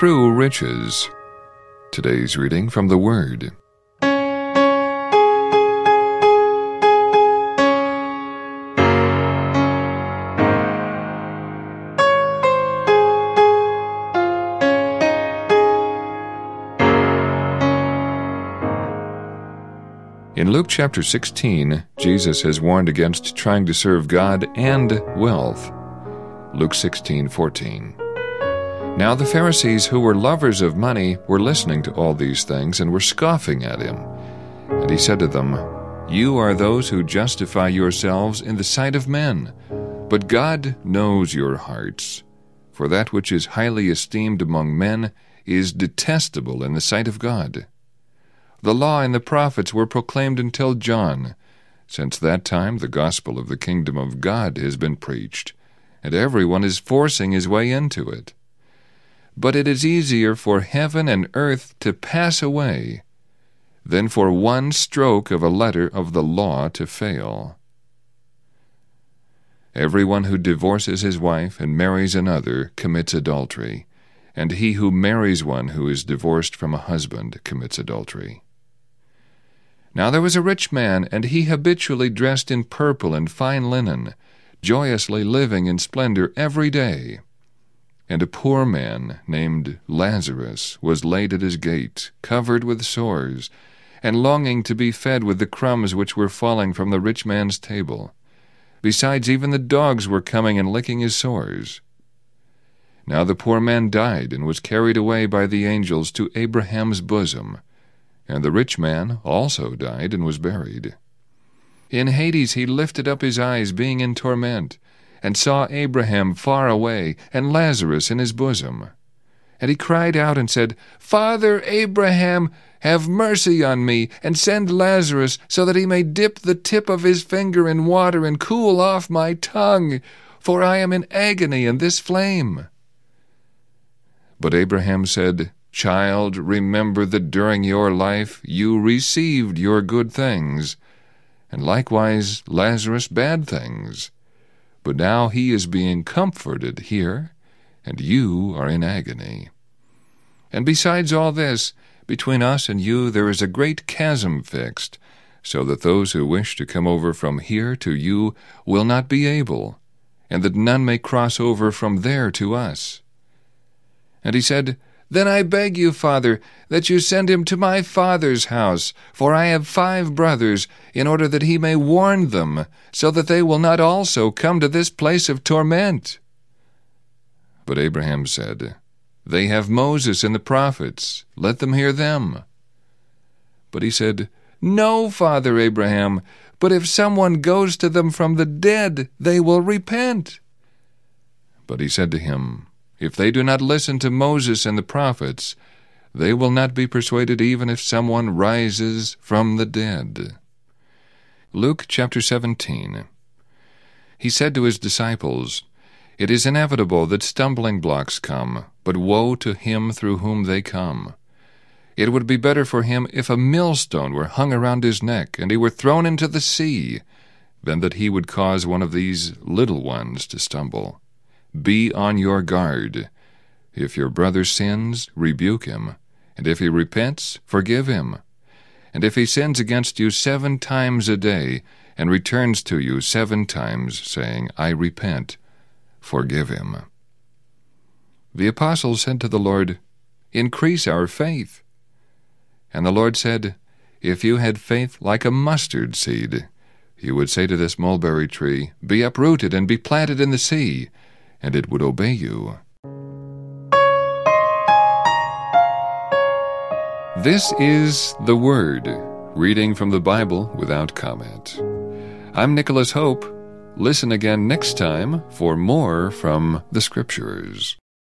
true riches. Today's reading from the Word. In Luke chapter 16, Jesus has warned against trying to serve God and wealth. Luke 16:14. Now the Pharisees, who were lovers of money, were listening to all these things and were scoffing at him. And he said to them, "You are those who justify yourselves in the sight of men, but God knows your hearts. For that which is highly esteemed among men is detestable in the sight of God. The law and the prophets were proclaimed until John. Since that time the gospel of the kingdom of God has been preached, and everyone is forcing his way into it. But it is easier for heaven and earth to pass away than for one stroke of a letter of the law to fail. Everyone who divorces his wife and marries another commits adultery, and he who marries one who is divorced from a husband commits adultery. Now there was a rich man, and he habitually dressed in purple and fine linen, joyously living in splendor every day. And a poor man named Lazarus was laid at his gate, covered with sores, and longing to be fed with the crumbs which were falling from the rich man's table. Besides, even the dogs were coming and licking his sores. Now the poor man died and was carried away by the angels to Abraham's bosom. And the rich man also died and was buried. In Hades he lifted up his eyes, being in torment, and saw Abraham far away, and Lazarus in his bosom. And he cried out and said, "Father Abraham, have mercy on me, and send Lazarus, so that he may dip the tip of his finger in water and cool off my tongue, for I am in agony in this flame." But Abraham said, "Child, remember that during your life you received your good things, and likewise Lazarus bad things. But now he is being comforted here, and you are in agony. And besides all this, between us and you there is a great chasm fixed, so that those who wish to come over from here to you will not be able, and that none may cross over from there to us." And he said, "Then I beg you, Father, that you send him to my father's house, for I have 5 brothers, in order that he may warn them, so that they will not also come to this place of torment." But Abraham said, "They have Moses and the prophets, let them hear them." But he said, "No, Father Abraham, but if someone goes to them from the dead, they will repent." But he said to him, "If they do not listen to Moses and the prophets, they will not be persuaded even if someone rises from the dead." Luke chapter 17. He said to his disciples, "It is inevitable that stumbling blocks come, but woe to him through whom they come. It would be better for him if a millstone were hung around his neck, and he were thrown into the sea, than that he would cause one of these little ones to stumble. Be on your guard. If your brother sins, rebuke him, and if he repents, forgive him. And if he sins against you 7 times a day, and returns to you 7 times, saying, 'I repent,' forgive him." The apostles said to the Lord, "Increase our faith." And the Lord said, "If you had faith like a mustard seed, you would say to this mulberry tree, 'Be uprooted and be planted in the sea,' and it would obey you." This is the Word, reading from the Bible without comment. I'm Nicholas Hope. Listen again next time for more from the Scriptures.